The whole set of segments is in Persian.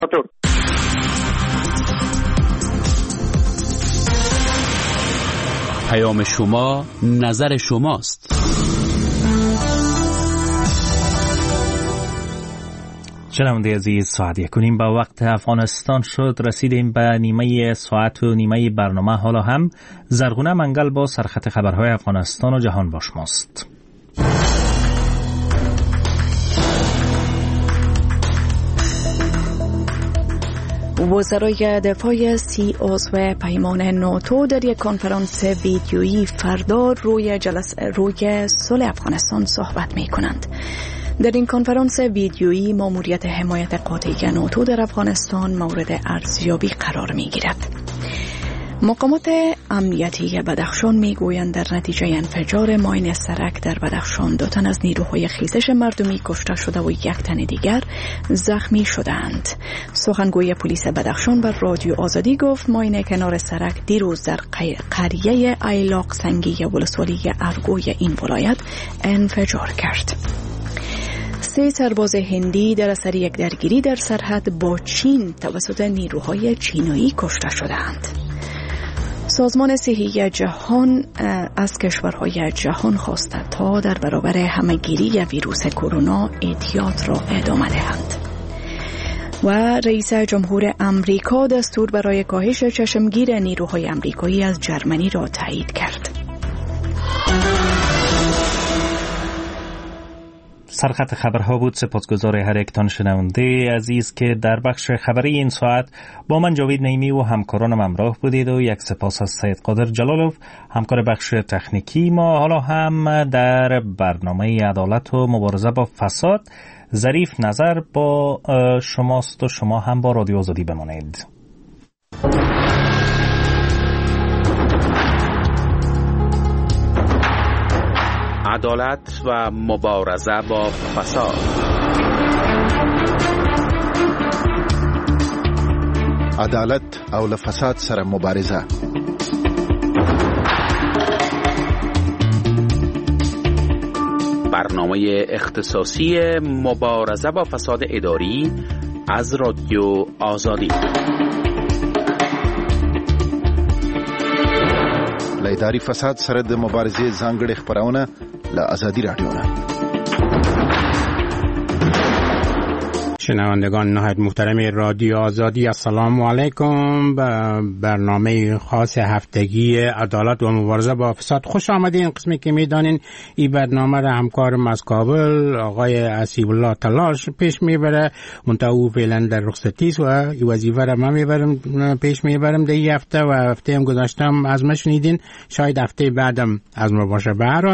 پیام شما نظر شماست. شنونده عزیز، ساعت 1:30 با وقت افغانستان شد. رسیدیم به نیمه ساعت و نیمه برنامه. حالا هم زرغونه منگل با سرخط خبرهای افغانستان و جهان با شماست. وزرای دفاع 30 عضو پیمان ناتو در یک کنفرانس ویدیویی فردا روی صلح افغانستان صحبت می کنند. در این کنفرانس ویدیویی ماموریت حمایت قاطعی ناتو در افغانستان مورد ارزیابی قرار می گیرد. مقامات امنیتی بدخشان می گویند در نتیجه انفجار ماین سرک در بدخشان 2 تن از نیروهای خیزش مردمی کشته شده و 1 تن دیگر زخمی شدند. سخنگوی پلیس بدخشان بر رادیو آزادی گفت ماین کنار سرک دیروز در قریه ایلاق سنگی ولسوالی ارگوی این ولایت انفجار کرد. 3 سرباز هندی در اثر یک درگیری در سرحد با چین توسط نیروهای چینایی کشته شدند. سازمان صحی جهان از کشورهای جهان خواسته تا در برابر همه‌گیری ویروس کرونا احتیاط را ادامه دهند. و رئیس جمهور امریکا دستور برای کاهش چشمگیر نیروهای امریکایی از جرمنی را تایید کرد. سرخط خبرها بود. سپاسگزار هر یک تان شنونده عزیز که در بخش خبری این ساعت با من جاوید نعیمی و همکارانم همراه بودید و یک سپاس از سید قادر جلالوف همکار بخش تکنیکی ما. حالا هم در برنامه عدالت و مبارزه با فساد ظریف نظر با شماست و شما هم با رادیو آزادی بمانید. عدالت و مبارزه با فساد. عدالت او فساد سره مبارزه. برنامه اختصاصی مبارزه با فساد اداری از رادیو آزادی. لایداری فساد سره د مبارزې ځانګړي خبرونه له آزادی رادیو نه. شنوندگان نهایت محترم رادیو آزادی، السلام علیکم. برنامه خاص هفتگی عدالت و مبارزه با فساد خوش آمدین. قسمی که میدانین این برنامه را همکارم از کابل آقای اسیب الله تلاش پیش میبره. منتها او فعلا در رخصتی است و این وظیفه را من پیش میبرم در این هفته و هفته هم گذاشتم از ما شنیدین، شاید هفته بعدم از ما باشه. به هر حال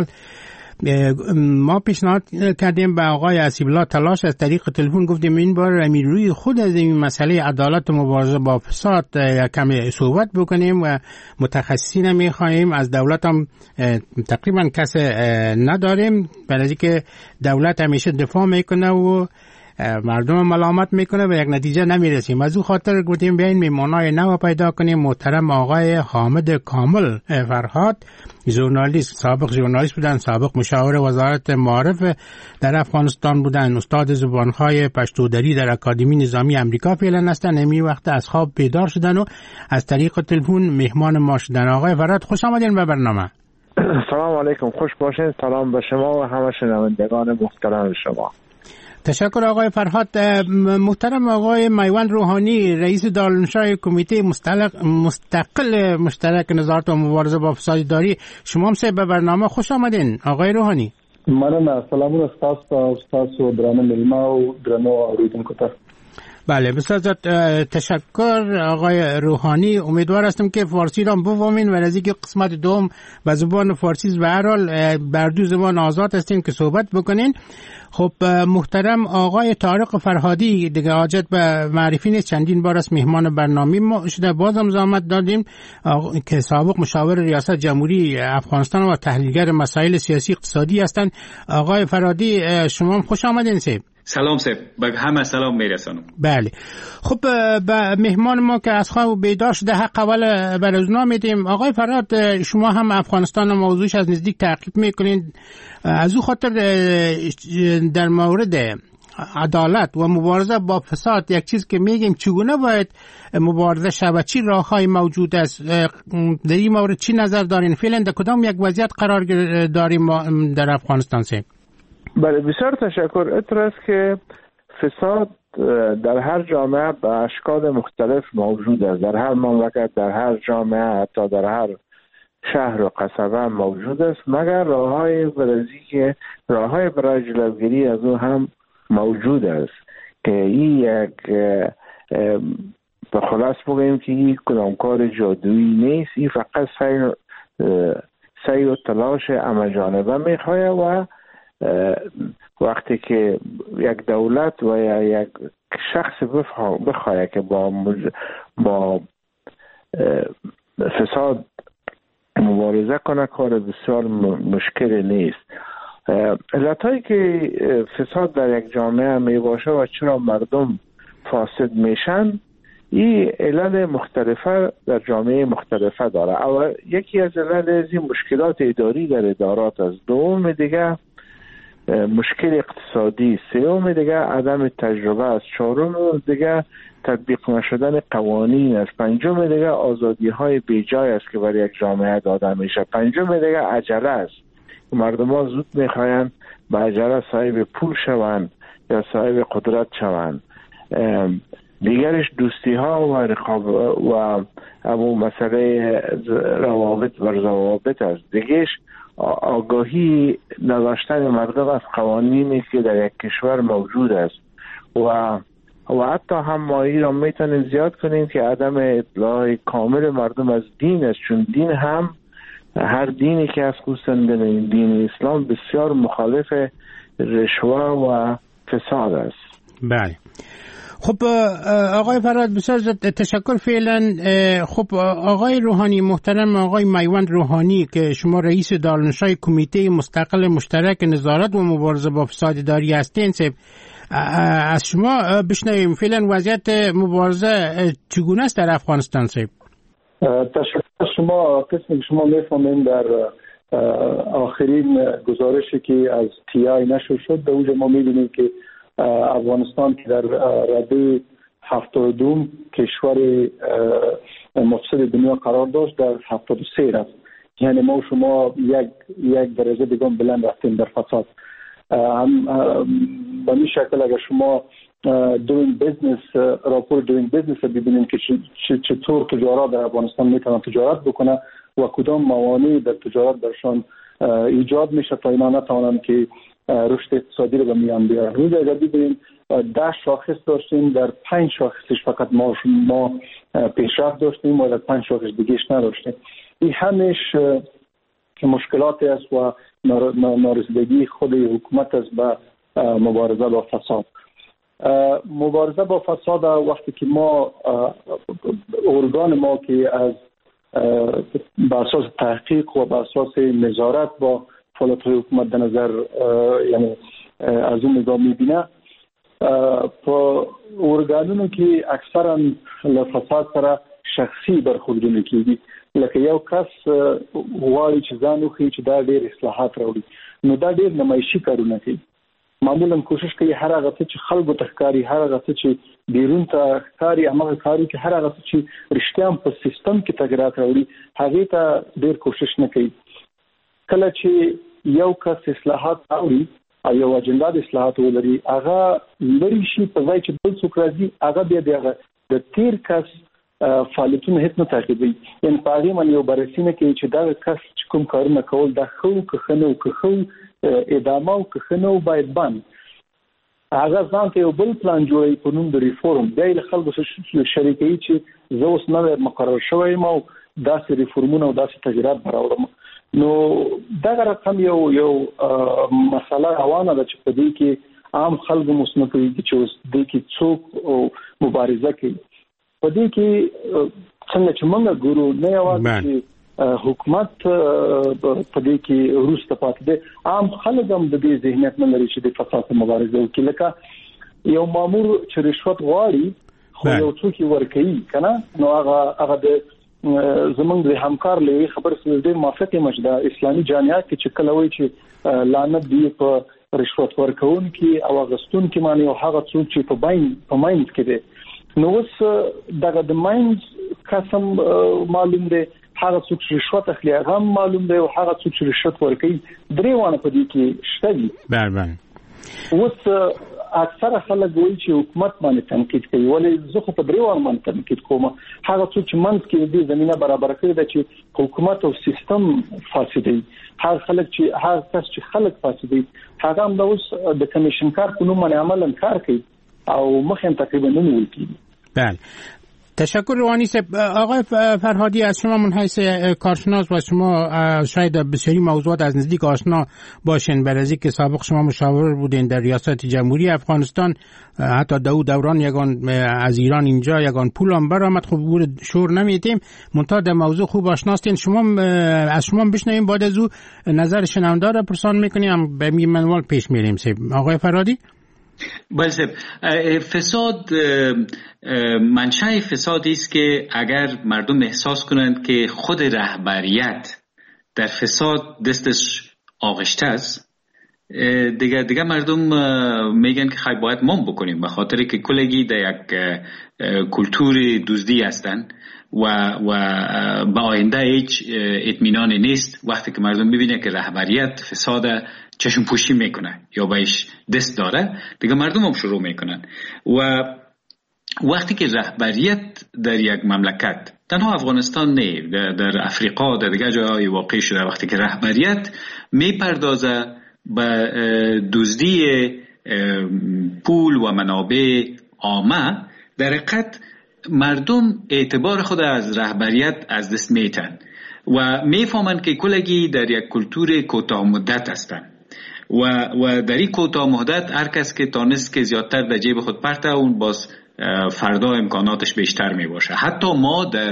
ما پیشنهاد کردیم به آقای اسیب الله تلاش از طریق تلفن، گفتیم این بار روی خود از این مسئله عدالت و مبارزه با فساد کمی صحبت بکنیم و متخصصین میخواهیم. از دولت هم تقریبا کس نداریم، برای که دولت همیشه دفاع میکنه و مردم ملامت میکنه و یک نتیجه نمیرسیم. از او خاطر گفتیم بیاین میمانای نو پیدا کنیم. محترم آقای حامد کامل فرهاد، ژورنالیست، سابق ژورنالیست بودن، سابق مشاور وزارت معارف در افغانستان بودن، استاد زبانهای پشتودری در اکادمی نظامی امریکا فعلا هستن. امی وقت از خواب بیدار شدن و از طریق تلفن مهمان ما شدن. آقای فرهاد خوش آمدین به برنامه. سلام علیکم، خوش باشین. سلام به شما و همه شنوندگان محترم شما. تشکر آقای فرهاد. محترم آقای میوند روحانی، رئیس دارالانشای کمیته مستقل مشترک نظارت و مبارزه با فساد اداری، شما هم به برنامه خوش آمدین آقای روحانی. مننه. سلامونه استاد و درانه ملما و درانه اوریدونکو ته. بله، بسیار تشکر آقای روحانی. امیدوار هستم که فارسی را بفهمین و از اینکه قسمت دوم به زبان فارسی به هر حال بر دو زبان آزاد هستین که صحبت بکنین. خب محترم آقای طارق فرهادی دیگه حاجت به معرفی نیست، چندین بار از مهمان برنامه ما شده، بازم زحمت دادیم که سابق مشاور ریاست جمهوری افغانستان و تحلیلگر مسائل سیاسی اقتصادی هستند. آقای فرهادی شما هم خوش آمدین. سلام سب، به همه سلام میرسانم. بله، خب به مهمان ما که از خواب بیدار شده حق اول بر اونا میدیم. آقای فرهاد، شما هم افغانستان و موضوعش از نزدیک تعقیب میکنین، از او خاطر در مورد عدالت و مبارزه با فساد یک چیز که میگیم چگونه باید مبارزه شود، چی راههای موجود است، در این مورد چی نظر دارین؟ فعلا در کدام یک وضعیت قرار داریم در افغانستان؟ بله، بسیار تشکر. اطلاع است که فساد در هر جامعه به اشکال مختلف موجود است، در هر مملکت، در هر جامعه، حتی در هر شهر و قصبه موجود است، مگر راههای برزی که راههای برای جلوگیری از او هم موجود است که این یک به خلاص بگوییم که این کدام کار جادویی نیست، این فقط سعی و تلاش همه جانبه میخواه و وقتی که یک دولت و یا یک شخص بخواه که با فساد مبارزه کنه، کار بسیار مشکل نیست. علتهایی که فساد در یک جامعه می باشه و چرا مردم فاسد میشن، این علل مختلفه در جامعه مختلفه داره. اول یکی از علل از این مشکلات اداری در ادارات است، دوم دیگه مشکل اقتصادی، سوم دیگه عدم تجربه است، چهارم دیگه تطبیق نشدن قوانین است، پنجم دیگه آزادی های بیجای است که برای یک جامعه داده میشه، پنجم دیگه عجله است. مردم ها زود میخواین به عجله صاحب پول شوند یا صاحب قدرت شوند. دیگرش دوستی ها و رقابت و ابو مسئله روابط و ضوابط است. دیگهش آگاهی نداشتن مردم از قوانینی که در یک کشور موجود است و حتی هم مایی را میتونیم زیاد کنیم که عدم اطلاع کامل مردم از دین است، چون دین هم هر دینی که از خصوصا دین اسلام بسیار مخالف رشوه و فساد است. بله. خب آقای فرهاد بسیار تشکر. فعلا خب آقای روحانی محترم، آقای میوند روحانی که شما رئیس دارالنشای کمیته مستقل مشترک نظارت و مبارزه با فساد اداری هستین، از شما بشنویم فعلا وضعیت مبارزه چگونه است در افغانستان؟ تشکر شما. قسمی که شما میفهمین در آخرین گزارشی که از TI نشر شد، در اونجا ما میبینیم که افغانستان که در رده 72 کشور مفسد دنیا قرار داشت در 73 رفت. یعنی ما و شما یک درجه دیگه بلند رفتیم در فساد. به این شکل اگر شما doing business راپور doing business ببینیم که چطور تجارت در افغانستان میتونن تجارت بکنه و کدام موانع در تجارت درشان ایجاد میشه تا اینا نتوانند که رشد اقتصادی رو به میان بیارن. روز اگر ببینیم 10 شاخص داشتیم، در 5 شاخصش فقط ما پیشرفت داشتیم و در 5 شاخص دیگهش نداشتیم. این همش مشکلات است و نارسیدگی خود حکومت است به مبارزه با فساد. مبارزه با فساد وقتی که ما ارگان ما که از بر اساس تحقیق و بر اساس نظارت با فعالیت حکومت در نظر یعنی از اون نگاه میبینه، په ارګانونو کې اکثرا له فساد سره شخصي برخوردونه کیږي. لکه یو کس غواړي چې ځان وښیي چې دا ډېر اصلاحات راوړي، نو دا ډېر نمایشي کارونه کوي. معمولا کوشش کوي هر هغه څه چې خلکو ته ښکاري، هر هغه څه چې بیرون ته ښکاري، هغه کاري کې هر هغه څه چې رښتیا په سیستم کې تغیرات راوړي هغې ته ډېر کوشش نه کوي. کله چې یو کس اصلاحات راوړي او یو اجنډا د اصلاحات ولري، هغه لري شي په ځای چې بل څوک راځي هغه بیا د تیر کس فعالیتونه هیڅ نه تعقیبوي. یعنې په هغې باندې یو بررسي نه کوي چې دغه کس چې کوم کارونه کول دا ښه و که ښه نه و، که ښه ادامه و که ښه نه و باید بند. هغه ځان ته یو بل پلان جوړوي په نوم د ریفورم، بیا یې له خلکو سره شریکوي چې زه اوس نوی مقرر شوی یم او داسې ریفورمونه او داسې تغییرات به راوړم. نو دغه رقم یو مسله روانه ده چې په دې کې عام خلک هم اوس نه پوهېږي چې اوس دې کې څوک مبارزه کوي. په دې کې څنګه چې موږ ګورو نه یوازې چې حکومت په دې کې وروسته پاتې دی، عام خلک هم د دې ذهنیت نه لري چې د فساد مبارزه وکړي. لکه یو مامور چې رشوت غواړي خو یو څوک یې ورکوي که نه، نو هغه د زمونږ د همکار له خبر سره ډېر موافق یم چې د اسلامي جامعات کې چې کله وایي چې لعنت دی په رشوت ورکونکي او غستونکي معنی او هغه څوک چې په ماینز کې دي نو اوس دغه د ماینز قسم معلوم دی هغه څوک چې رشوت اخلي هغه معلوم دی او هغه څوک چې رشوت ورکوي درې وانه په دې کې شته دي. بله اوس اکثر خلک وایي چې حکومت باندې تنقید کوي ولې زه خو په درې وانه باندې تنقید کوم. هغه څوک چې منځ کې دې زمينه برابر کړي ده چې حکومت او سیستم فاسد دی. هر خلک چې هر کس چې خلک فاسد دي هغه هم د اوس د کمیشن کار په نوم باندې عملاً کار کوي او مخیم تقریبا نمی‌ویل کی. بله تشکر روحانی صاحب. آقای فرهادی از شما من حیث کارشناس و شما شاید بسیاری موضوعات از نزدیک آشنا باشین برای که سابق شما مشاور بودین در ریاست جمهوری افغانستان حتی دوران یگان از ایران اینجا یگان پول هم برآمد خب بود شور نمیتیم منتها در موضوع خوب آشناستین. شما از شما بشنویم بعد از او نظر شنونده را پرسان میکنیم به منوال پیش میریم. آقای فرهادی بله صاحب فساد منشأ فسادی است که اگر مردم احساس کنند که خود رهبریت در فساد دستش آغشته است دیگه مردم میگن که خیلی باید ما بکنیم به خاطر که کلگی در یک کلتور دزدی هستند و به آینده هیچ اطمینان نیست. وقتی که مردم ببینه که رهبریت فساد چشم پوشی میکنه یا بهش دست داره دیگه مردم هم شروع میکنن و وقتی که رهبریت در یک مملکت تنها افغانستان نه در افریقا در دیگه جاهای واقع شده وقتی که رهبریت میپردازه به دزدی پول و منابع عامه در حقیقت مردم اعتبار خود از رهبریت از دست میتن و میفهمند که کلگی در یک کلتور کوتاه مدت هستند و در این کوتاه مدت هر کس که تانست که زیادتر در جیب خود پرته اون باز فردا امکاناتش بیشتر می باشه. حتی ما در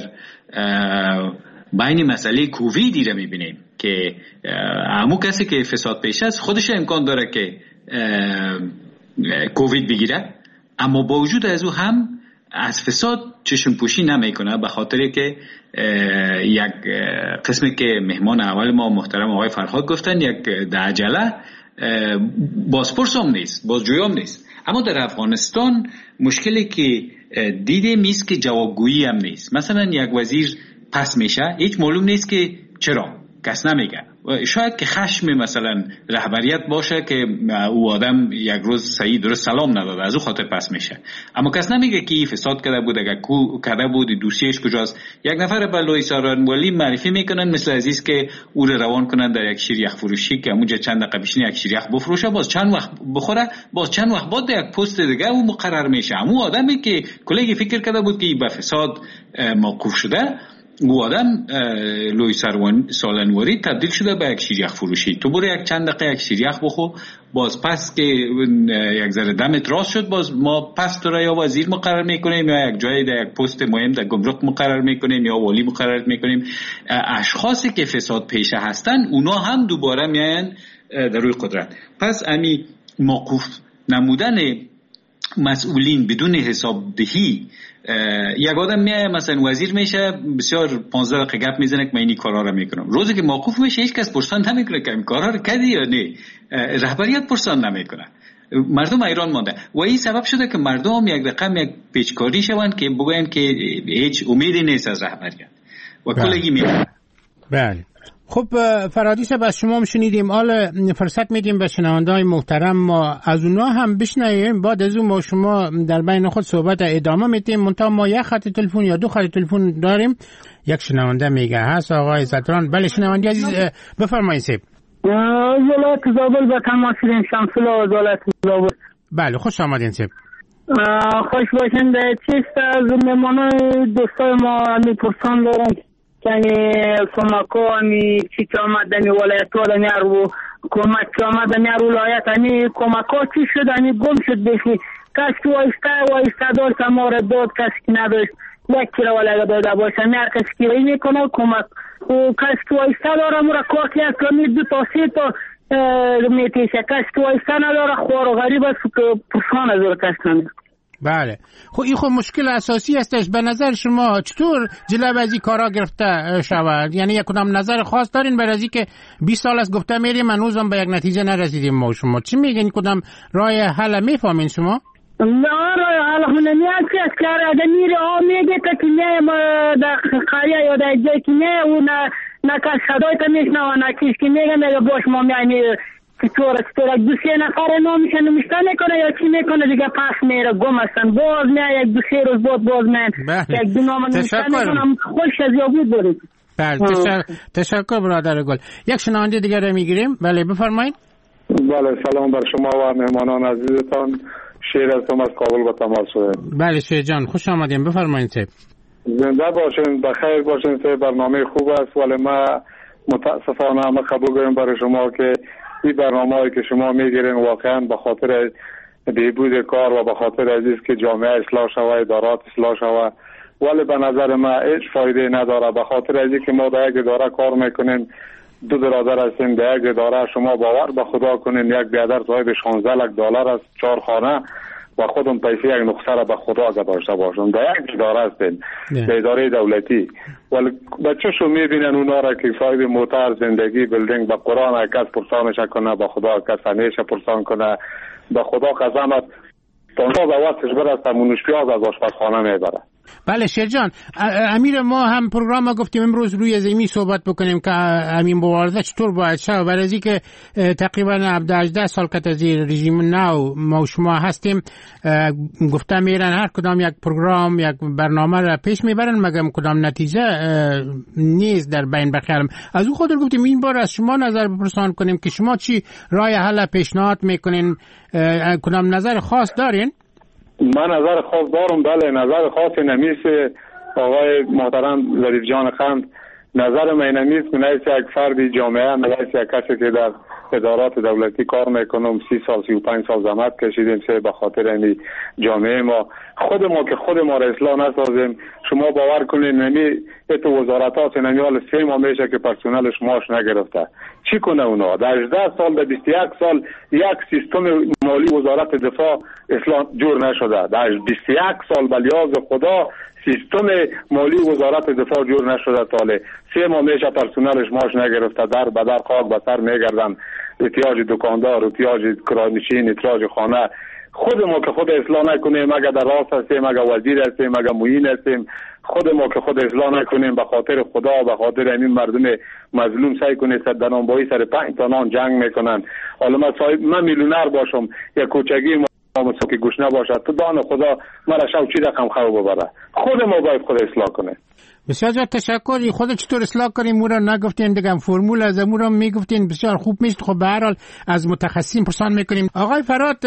بین مسئله کوویدی را می بینیم که همون کسی که فساد پیش است خودش امکان داره که کووید بگیره اما با وجود از او هم از فساد چشم پوشی نمی کنه به خاطر که یک قسمی که مهمان اول ما محترم آقای فرهاد گفتن یک عجله بازپرس هم نیست بازجوی هم نیست. اما در افغانستان مشکلی که دیده میست که جوابگویی هم نیست. مثلا یک وزیر پس میشه هیچ معلوم نیست که چرا کس نمیگه. شاید که خشم مثلا رهبریت باشه که او آدم یک روز صحیح درست سلام نداده از او خاطر پس میشه اما کس نمیگه که این فساد کرده بود اگر کرده بود دوسیش کجاست. یک نفر به لوی سارانوالی معرفی میکنن مثل عزیز که او رو روان کنن در یک شیر یخ فروشی که اونجا چند دقیقه پیشین یک شیر یخ بفروشه باز چند وقت بخوره باز چند وقت بعد یک پست دیگه او مقرر میشه. همون آدمی که کلی فکر کرده بود که به فساد موقوف شده او آدم لوی سالنواری تبدیل شده به یک شیریخ فروشی. تو برو یک چند دقیقه یک شیریخ بخو باز پس که یک ذره دمت راست شد باز ما پس تو را یا وزیر مقرر میکنیم یا یک جای در یک پست مهم در گمرک مقرر میکنیم یا والی مقرر میکنیم. اشخاصی که فساد پیشه هستن اونا هم دوباره میاین در روی قدرت. پس امی موقوف نمودن مسئولین بدون حسابدهی یک آدم میایه مثلا وزیر میشه بسیار 15 دقیقه گپ میزنه که من این کارا رو میکنم روزی که موقوف میشه هیچ کس پرسان نمیکنه که این کارا رو کردی یا نه. رهبریت پرسان نمیکنه مردم ایران مانده و این سبب شده که مردم یک رقم یک پیچکاری شوند که بگوین که هیچ امیدی نیست از رهبریت و کلگی میکنه. بله خب فرهادی صاحب از شما هم شنیدیم حالا فرصت میدیم به شنونده‌های محترم ما از اونا هم بشنویم بعد از اون ما شما در بین خود صحبت ادامه میدیم. منتها ما یک خط تلفن یا دو خط تلفن داریم. یک شنونده میگه هست آقای زدران. بله شنونده عزیز بفرمایید صاحب. ولایت زابل به تماس شمس الله ولایت زابل. بله خوش آمدین صاحب. خوش باشین. چیست از مهمانای دوستای ما میپرسان دارم یعنی سماکو همی چی که آمدنی ولایت ها دنی رو کمک که آمدنی رو ولایت همی کمک ها چی شد همی گم شد بشی کسی که وایسته داشت ما داد کسی که نداشت یک کره ولایت داده باشه هر کسی که رای میکنه کمک کسی که وایسته داره مورا کارتی از کمی دو تا سه تا میتیشه کسی که وایسته نداره خوار و غریب است که پرسان از رو کسی نمید. بله. خب این خب مشکل اساسی هستش. به نظر شما چطور جلو از این کارا گرفته شود؟ یعنی یک کدام نظر خاص دارین برای از که 20 سال از گفته میریم هنوزم به یک نتیجه نرسیدیم ما شما؟ چی میگین؟ کدام راه حل میفهمین شما؟ نه راه حل نمیاد که اگر میره میگه که نه در قریه یا در جایی که نه اون نه کس صدای تا میشنوه نه کسی که میگه میگه باش ما میاییم چطور دو سه نفر نامش نمیشته میکنه یا چی میکنه دیگه پس میره گم هستن باز میای یک دو سه روز باز میان یک دو نام نمیشته میکنم خوش از یابود برید. بله تشکر برادر گل. یک شنونده دیگر رو میگیریم. بله بفرمایید. بله سلام بر شما و مهمانان عزیزتان. شیر هستم از کابل با تماس شده. بله شیر جان خوش آمدیم بفرمایید. زنده باشین بخیر باشین. برنامه خوب است ولی ما متاسفانه ما قبول داریم برای شما که این برنامه‌ای که شما میگیرین واقعا به خاطر بهبود کار و به خاطر عزیز که جامعه اصلاح شوه ادارات اصلاح شوه ولی به نظر ما هیچ فایده نداره. به خاطر عزیز که ما در یک اداره کار میکنیم دو برادر هستیم در یک اداره شما باور به خدا کنین یک برادر صاحب 16 لک دلار است 4 خانه و خودم پیسه یک نقطه را به خدا اگه داشته باشم در یک اداره هستیم در اداره دولتی ولی بچه شو میبینن اونا را که صاحب موتر زندگی بلدنگ به قرآن کس پرسانش کنه به خدا کس همیشه پرسان کنه به خدا قسمت تانتا به وقتش برست منوش پیاز از آشپزخانه میبره. بله شیر جان امیر ما هم پروگرام گفتیم امروز روی زمین صحبت بکنیم که همین مبارزه چطور باید شد برای از که تقریبا 18 سال که از رژیم نو ما شما هستیم گفته میرن هر کدام یک پروگرام یک برنامه را پیش میبرن مگم کدام نتیجه نیست در بین بخیرم. از اون خاطر گفتیم این بار از شما نظر بپرسان کنیم که شما چی راه حل پیشنهاد میکنین؟ کدام نظر خاص دارین؟ من نظر خاص دارم. بله نظر خاصی نمیشه آقای محترم ظریف جان خند. نظر من نمیشه که نیست یک فردی جامعه نیست یک کسی که در ادارات دولتی کار میکنم 30 سال 35 سال زحمت کشیدیم سه به خاطر این جامعه ما خود ما را اصلاح نسازیم. شما باور کنید نمی ات وزارتات نمی حال 3 ماه میشه که پرسنلش معاش نگرفته. چی کنه اونا؟ در 18 سال در 21 سال یک سیستم مالی وزارت دفاع اصلاح جور نشده. در 21 سال بلیاز خدا سیستم مالی وزارت دفاع جور نشده. تاله 3 ماه میشه پرسنلش معاش نگرفته. در بدر خاک به سر میگردن. احتیاج دکاندار، احتیاج کرانشین، احتیاج خانه. خود ما که خود اصلاح نکنیم مگه در راست هستیم مگه وزیر هستیم مگه معین هستیم خود ما که خود اصلاح نکنیم به خاطر خدا به خاطر همین مردم مظلوم سعی کنید صدنانبایی سر 5 تا نان جنگ میکنن. حالا من میلیونر باشم یک کوچگی ما که گوش نباشد تو دان خدا مرا شو چی رقم خراب ببره. خود ما باید خود اصلاح کنیم. بسیار تشکر. خود چطور اصلاح کنیم مورا نگفتین دیگه فرمول از امورا میگفتین بسیار خوب میشد. خب به هر حال از متخصصین پرسان میکنیم. آقای فرات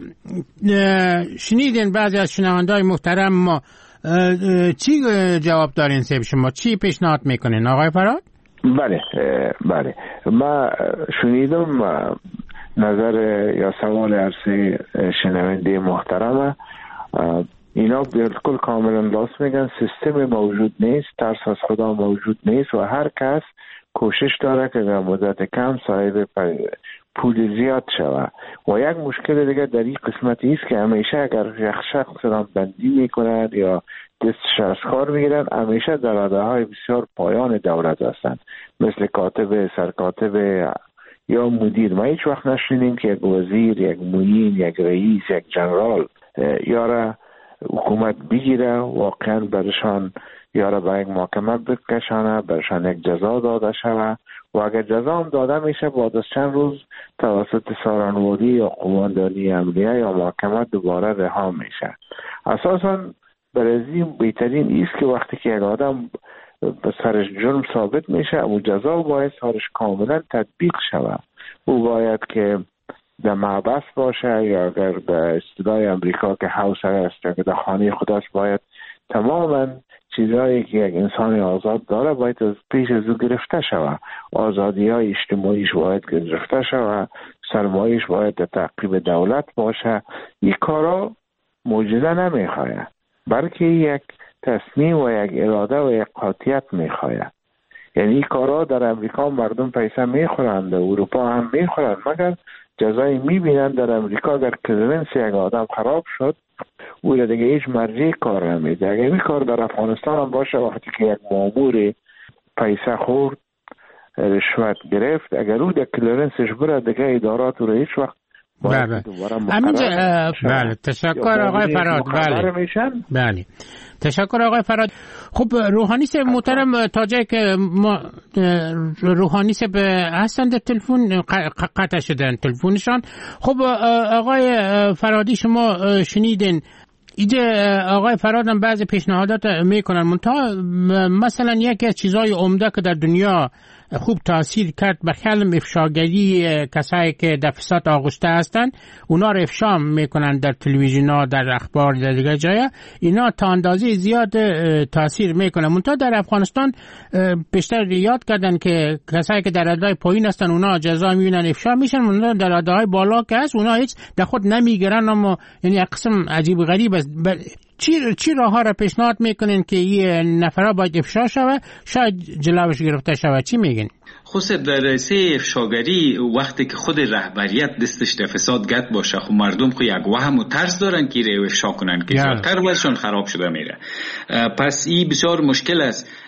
شنیدین بعضی از شنونده‌های محترم ما چی جواب دارین سیب شما چی پیشنهاد میکنین آقای فرات؟ بله ما شنیدم نظر یا سوال عرصه شنونده محترمه. اینا بالکل کاملا راست میگن. سیستم موجود نیست، ترس از خدا موجود نیست و هر کس کوشش داره که در مدت کم صاحب پول زیاد شوه. و یک مشکل دیگه در این قسمتی است که همیشه اگر یک شخص را بندی میکنند یا دستش از کار میگیرن همیشه در رده بسیار پایان دولت هستند مثل کاتب، سرکاتب یا مدیر. ما هیچ وقت نشنیدیم که یک وزیر، یک معین، یک رئیس، یک جنرال یارا حکومت بگیره واقعا برشان یارا به یک محکمه بکشانه برشان یک جزا داده شوه و اگر جزا هم داده میشه بعد از چند روز توسط سارنواری یا قماندانی امنیه یا محکمه دوباره رها میشه. اساسا برای بهترین است که وقتی که یک آدم به سرش جرم ثابت میشه او جزا باید سرش کاملا تطبیق شوه. او باید که در محبس باشه یا اگر به اصطلاح امریکا که هاوس ارست که در خانه خودش باید تماما چیزهایی که یک انسان آزاد داره باید از پیش از او گرفته شوه. آزادی های اجتماعیش باید گرفته شوه، سرمایش باید در تعقیب دولت باشه. این کارا معجزه نمیخواه بلکه یک تصمیم و یک اراده و یک قاطعیت میخواه. یعنی این کارا در امریکا مردم پیسه میخورند، در اروپا هم میخورند، مگر جزایی میبینند. در امریکا اگر کلینس یک آدم خراب شد او دیگه هیچ مرجع کار نمیده. اگر این کار در افغانستان هم باشه، وقتی که یک مامور پیسه خورد، رشوت گرفت، اگر او در کلیرنسش بره دیگه ادارات رو هیچ وقت بله. بله تشکر آقای فراد. بله تشکر آقای فراد. خب روحانی صاحب محترم، تا جایی که ما روحانی صاحب هستند تلفن قطع شدن تلفنشان. خب آقای فرادی شما شنیدین اینجا آقای فراد هم بعضی پیشنهادات میکنن، مثلا یکی از چیزهای عمده که در دنیا خوب تاثیر کرد به خیلی افشاگری کسایی که در فساد آغشته هستند، اونا رو افشا میکنن در تلویزیون ها، در اخبار، در دیگر جایا، اینا تا اندازه زیاد تاثیر میکنن. منتها در افغانستان بیشتر یاد کردن که کسایی که در ردای پایین هستن اونا جزا میبینن، افشا میشن، منتها در ردای بالا که هست اونا هیچ در خود نمیگیرن. اما یعنی یک قسم عجیب غریب است. چی راه ها را پیشنهاد میکنین که این نفرها باید افشا شود، شاید جلوش گرفته شود؟ چی میگین؟ خصوصا در رئیسه افشاگری وقتی که خود رهبریت دستش در فساد گت باشه، خب مردم خو یک وهم و ترس دارن که رو افشا کنن که زیادتر وضعشون خراب شده میره. پس این بسیار مشکل است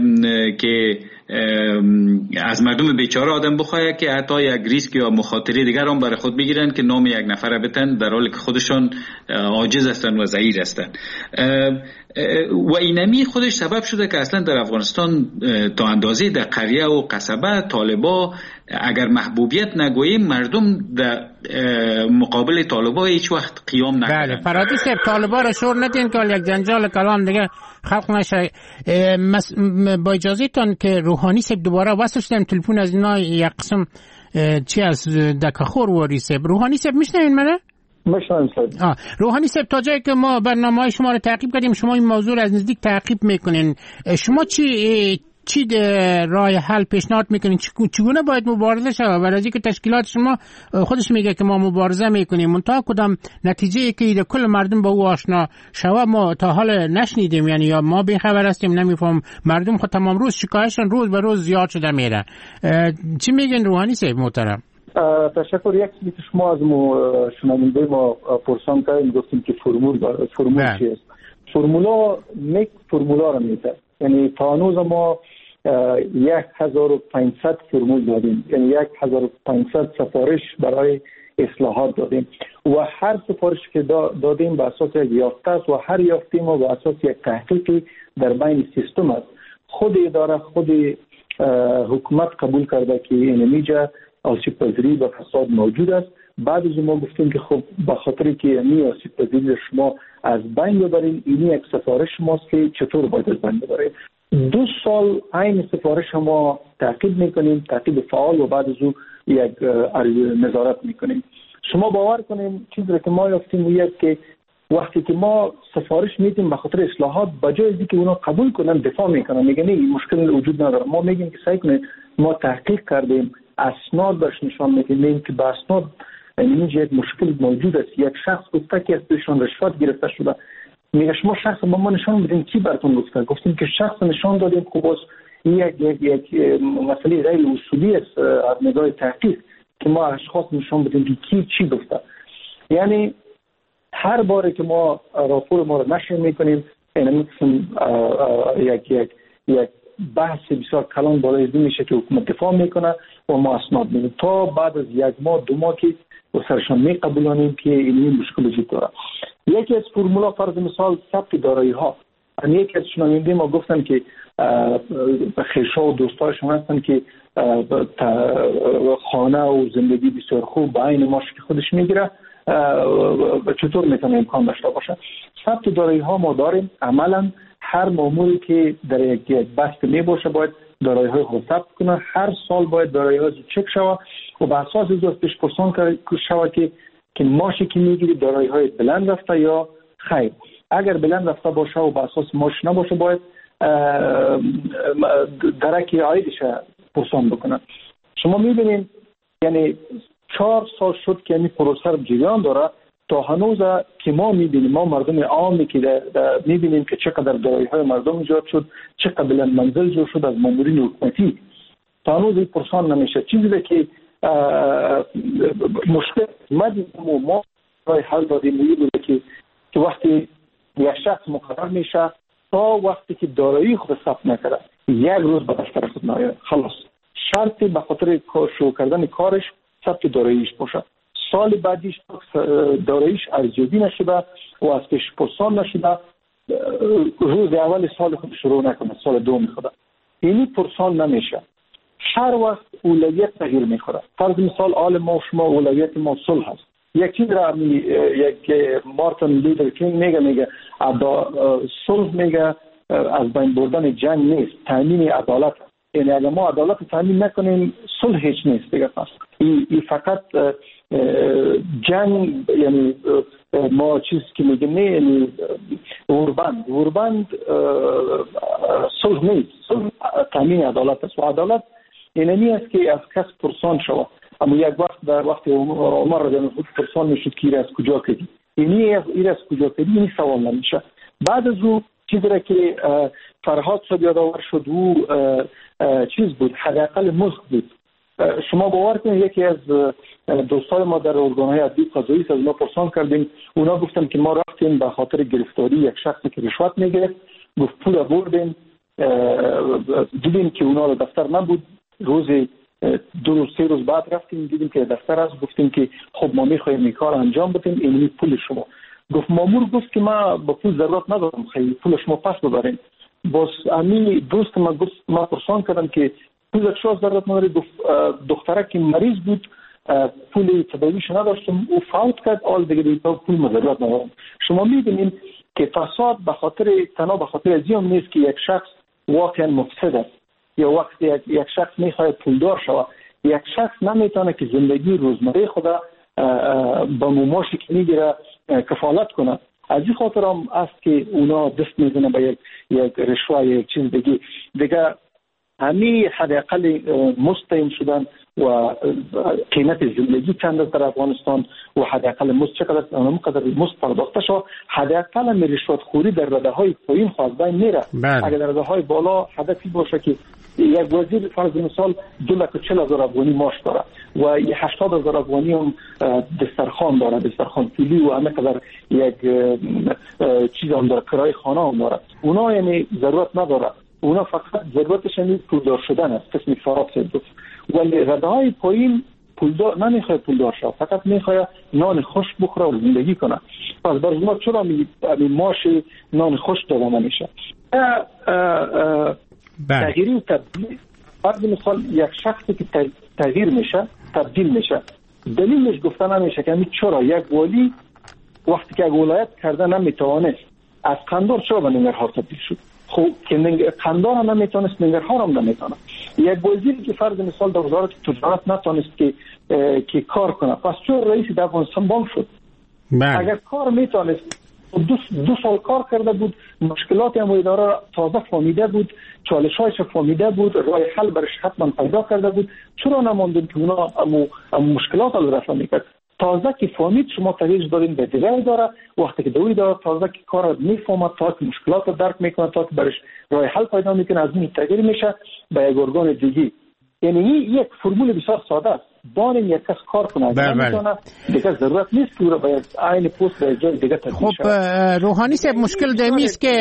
که از مردم بیچاره آدم بخواه که حتی یک ریسک یا مخاطره دیگر هم برای خود بگیرن که نام یک نفر بتن در حالی که خودشان عاجز هستن و ضعیف هستن. و اینمی خودش سبب شده که اصلا در افغانستان تا اندازه در قریه و قصبه طالبا اگر محبوبیت نگوییم، مردم در مقابل طالبا هیچ وقت قیام نکردن. بله فرادی صاحب، طالبا را شور ندین که یک جنجال کلام دیگه خلق نشه. با اجازه تان که روحانی صاحب دوباره وصل شدم، تلفن از اینا یک قسم چی از دکخور واری صاحب. روحانی صاحب میشنوین منه؟ روحانی صاحب، تا جایی که ما برنامه‌های شما رو تعقیب کردیم، شما این موضوع رو از نزدیک تعقیب میکنین، شما چی راه حل پیشنهاد میکنین؟ چگونه باید مبارزه شود؟ برای اینکه تشکیلات شما خودش میگه که ما مبارزه میکنیم، منتها کدام نتیجه که در کل مردم با او آشنا شود ما تا حال نشنیدیم. یعنی یا ما بی‌خبر هستیم، نمیفهم. مردم خود تمام روز شکایتشون روز به روز زیاد شده میره. چی میگین روحانی صاحب محترم؟ تشکر. یک چیزی که شما از شنونده ما پرسان کردین، گفتیم که فرمول چی است. فرمولا رو میده، یعنی تا هنوز ما 1500 فرمول دادیم، یعنی 1500 سفارش برای اصلاحات دادیم و هر سفارش که دادیم به اساس یک یافته است و هر یافته ما به اساس یک تحقیقی در بین سیستم است. خود اداره، خود حکومت قبول کرده که اینجا آسیب پذیری و فساد موجود است. بعد از ما گفتیم که خب به خاطر که این آسیب پذیری شما از بین ببرین، این یک سفارش ماست که چطور باید از بین ببرید. 2 سال این سفارش ما تعقیب میکنیم، تعقیب فعال، و بعد از او یک نظارت میکنیم. شما باور کنیم چیزی که ما یافتیم و که وقتی که ما سفارش میدیم به خاطر اصلاحات، بجای اینکه اونا قبول کنن دفاع میکنن، میگن این مشکل وجود نداره. ما میگیم که سعی کنید، ما تحقیق کردیم، اسناد برش نشان میدیم که به اسناد اینجا یک مشکل موجود است. یک شخص گفته که از پیشون رشوت گرفته شده. میگه شما شخص با ما نشان بدین، کی براتون گفته؟ گفتیم که شخص نشان دادیم. خب باز یک مسئله غیر اصولی است از نگاه تحقیق که ما اشخاص نشان بدیم که کی چی گفته. یعنی هر باره که ما راپور ما رو نشر میکنیم، این یک بحث بسیار کلان بالای این میشه که حکومت دفاع میکنه و ما اسناد میدیم تا بعد از 1 ماه 2 ماه که سرشان میقبولانیم که این مشکل وجود داره. یکی از فرمولا فرض مثال ثبت دارایی ها. یکی از شنونده ما گفتن که خیشا و دوستایشون هستن که خانه و زندگی بسیار خوب با عین ماش که خودش میگیره، چطور میتونه امکان داشته باشه؟ ثبت دارایی ها ما داریم. عملا هر ماموری که در یک بست می باشه باید دارایی های خود ثبت کنه. هر سال باید دارایی ها چک شود و به اساس از پیش پرسان شود که ماشی که میگیری دارایی های بلند رفته یا خیر. اگر بلند رفته باشه و به اساس ماش نباشه باید درک عایدش پرسان بکنه. شما میبینید یعنی 4 سال شد که این پروسه جریان داره. تا هنوز که ما میبینیم، ما مردم عامی که میبینیم که چقدر دارایی های مردم ایجاد شد، چقدر بلند منزل جور شد از مامورین حکومتی، تا هنوز این پرسان نمیشه. چیزی که مشکل ما راه حل دادیم بوده که که وقتی یک شخص مقرر میشه تا وقتی که دارایی خود ثبت نکرده یک روز به دفتر خود نیاید، خلاص شرطی به خاطر شروع کردن کارش ثبت داراییش باشه. سال بعدیش داراییش ارزیابی نشده و از پیش پرسان نشده، روز اول سال خود شروع نکنه، سال دوم خود اینی پرسان نمیشه. هر وقت اولویت تغییر میخوره. فرض مثال آل ما و شما اولویت ما صلح هست. یکی را یک مارتین لوتر کینگ میگه صلح میگه از بین بردن جنگ نیست، تامین عدالت. یعنی اگر ما عدالت تامین نکنیم صلح هیچ نیست دیگه. پس این فقط جنگ، یعنی ما چیز که میگیم نه، یعنی وربند صلح نیست. صلح تامین عدالت است و عدالت اینمی است که از کس پرسان شود. اما یک وقت در وقت عمر رضی الله عنه پرسان میشد که از کجا کردی، اینی از کجا کردی، اینی سوال نمیشه. بعد از او چیزی را که فرهاد صاحب یادآور شد او چیز بود، حداقل مزد بود. شما باور کنید یکی از دوستان ما در ارگان‌های عدلی قضایی از ما پرسان کردیم، اونا گفتن که ما رفتیم به خاطر گرفتاری یک شخصی که رشوت میگرفت، گفت پول بردیم، دیدیم که اونا دفتر نبود، روز 2-3 روز بعد رفتیم دیدیم که دفتر است، گفتیم که خب ما میخوایم این کار انجام بدیم، این پول شما. گفت مامور گفت که ما با پول ضرورت ندارم، خیلی پول شما پس ببرین. باز امی دوست ما گفت، ما پرسان کردم که پول شما ضرورت نداره. گفت دختره که مریض بود پول طبیعیش نداشتم، او فوت کرد، آل دیگه پول ما ضرورت ندارم. شما میبینید که فساد به خاطر ازیام نیست که یک شخص واقعا مفسد است یا وقتی یک شخص میخواد پولدار شود. یک شخص نمیتونه که زندگی روزمره خود با مماشی که میگیره کفالت کنه. از این خاطر هم است که اونا دست میزنه به یک رشوه، یک چیز دیگه همی حداقل مستقیم شدن و قیمت زندگی چند است در افغانستان و حداقل مست چقدر است، اونقدر مست پرداخته شد. حداقل می رشوت خوری در رده های پایین خواهد بین میره. اگر در رده های بالا هدفی باشه که یک وزیر فرض مثال 240,000 افغانی معاش داره و 80,000 افغانی هم دسترخوان داره، دسترخوان پولی و همه قدر یک چیز هم داره، کرای خانه هم داره. اونا یعنی ضرورت نداره، اونا فقط ضرورتش یعنی پولدار شدن است، قسمی فراد سید. ولی رده های پایین پولدار نمیخواد پولدار شد، فقط میخواد نان خوش بخوره و زندگی کنه. پس برای ما چرا معاش نان خوش داده نمیشه؟ تغییری و تبدیل. فرض مثال یک شخصی که تغییر میشه، تبدیل میشه، دلیلش گفته نمیشه که چرا یک والی وقتی که ولایت کرده نمیتوانست از قندار چرا به ننگرهار تبدیل شد؟ خب که قندار هم نمیتونست، ننگرهار هم نمیتونه. یک وزیری که فرض مثال در وزارت تجارت نتونست که کار کنه، پس چرا رئیس در افغانستان بانک شد؟ اگر کار میتونست، دو سال کار کرده بود، مشکلات هم اداره تازه فهمیده بود، چالش‌هایش فهمیده بود، راه حل برش حتما پیدا کرده بود، چرا نماندن که اونا مشکلات رو رفع میکرد؟ تازه که فهمید شما تغییر دادین به دیگه اداره، وقتی که دوی داره تازه که کار میفهمه، تا که مشکلات رو درک میکنه، تا که برش راه حل پیدا میکنه، از این تغییر میشه به یک ارگان دیگه. یعنی یک فرمول بسیار ساده است. بانیم یک کس کار کنه نمیتونه، دیگه ضرورت نیست که رو به عین پست به جای دیگه تبدیل خب روحانی صاحب مشکل دمیست که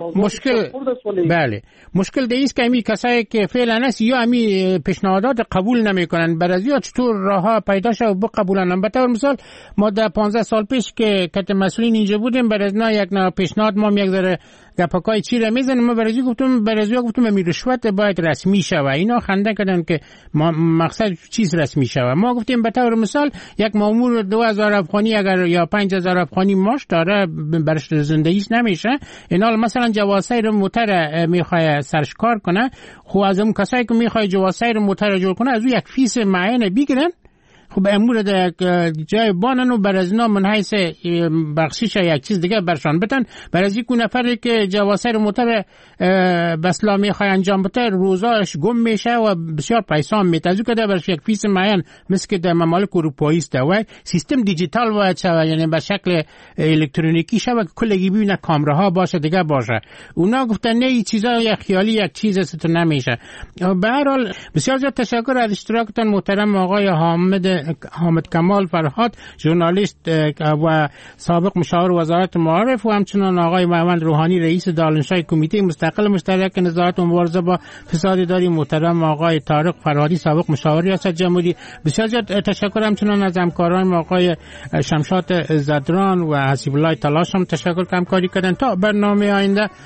مشکل دمیست که امی کسایی که فعلا است یا امی پیشنهادات قبول نمیکنن، برای چطور راهها پیدا شه و بقبولن. به طور مثال ما در 15 سال پیش که کت مسئولین اینجا بودیم، برای یک پیشنهاد ما یک ذره گپاکای چی را میزنیم، ما برای گفتم امی رشوت باید رسمی شه و اینا خنده کردن که مقصد چیز رسمی شه. ما گفتیم به طور مثال یک مامور 2000 افغانی اگر یا 5000 افغانی معاش داره، برش زندگیش نمیشه. اینا مثلا جواسیر موتر میخواد سرش کار کنه، خب از اون کسایی که میخواد جواسیر موتر جور کنه از اون یک فیس معین بگیرن، خب امور در جای بانن و بر از اینا من حیث بخشیش یک چیز دیگه برشان بتن. بر از یک نفری که جواسیر موتر بسلا میخوای انجام بده روزاش گم میشه و بسیار پیسان میتازو که برش یک فیس معین مثل که در ممالک اروپایی است و سیستم دیجیتال باید شود، یعنی به شکل الکترونیکی شود که کلگی ببینه کامراها باشه دیگه باشه. اونا گفتن نه این چیزا یک خیالی یک چیز است نمیشه. به هر حال بسیار زیاد تشکر از اشتراکتان محترم آقای حامد حامد کمال فرهاد ژورنالیست و سابق مشاور وزارت معارف و همچنین آقای محمد روحانی رئیس دارالانشای کمیته مستقل مشترک نظارت و مبارزه با فساد اداری، محترم آقای طارق فرهادی سابق مشاور ریاست جمهوری. بسیار زیاد تشکر همچنین از همکاران آقای شمشاد زدران و حسیب الله تلاش هم تشکر که همکاری کردن. تا برنامه آینده